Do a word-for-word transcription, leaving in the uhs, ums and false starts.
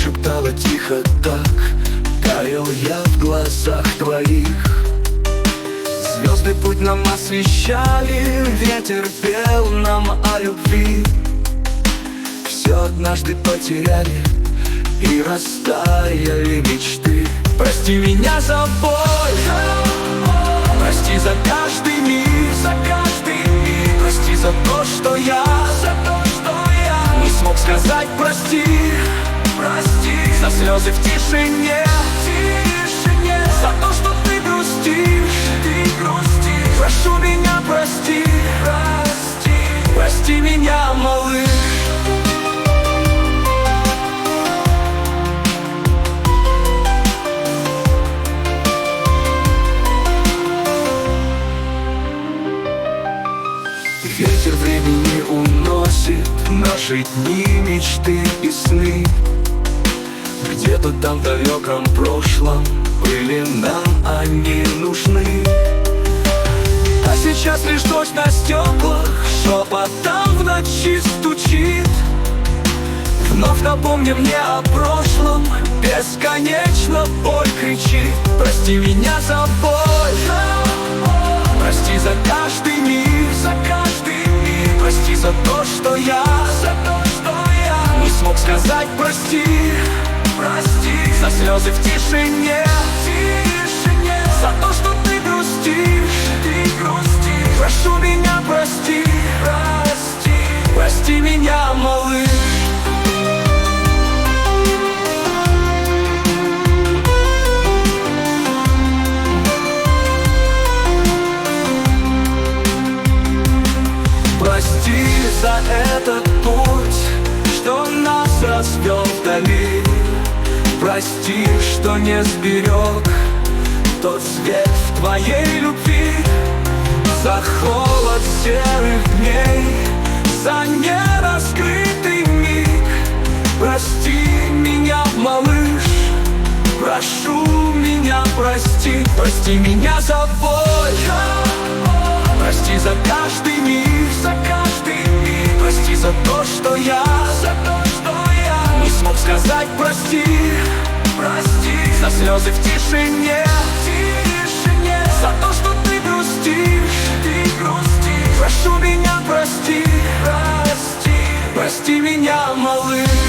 шептала тихо так, таял я в глазах твоих. Звезды путь нам освещали, ветер пел нам о любви. Все однажды потеряли, и растаяли мечты. Прости меня за боль, прости за каждый миг, за каждый миг. Прости за то, что я, за то, что я не смог сказать прости, прости. За слезы в тишине, тишине. За то, что ты грустишь, ты грустишь. Прошу меня, прости, прости. Прости меня, малыш. Ветер времени уносит наши дни, мечты и сны. Где-то там в далеком прошлом были нам они нужны. А сейчас лишь дождь на стеклах шепотом в ночи стучит. Вновь напомни мне о прошлом, бесконечно боль кричит. Прости меня за боль, прости за каждый миг, за каждый миг. Прости за то, что я, за то, что я не смог сказать прости, прости. За слезы в тишине, тишине. За то, что ты грустишь, ты грустишь. Прошу меня, прости, прости. Прости меня, малыш. Прости за этот путь, что нас развел вдали. Прости, что не сберег тот свет в твоей любви. За холод серых дней, за нераскрытый миг. Прости меня, малыш, прошу меня, прости. Прости меня за боль, прости за каждый миг, за каждый миг. Прости за то, что я, за то, что я не смог сказать прости, прости. За слезы в тишине, тишине. За то, что ты грустишь, ты грустишь. Прошу меня, прости, прости. Прости меня, малыш.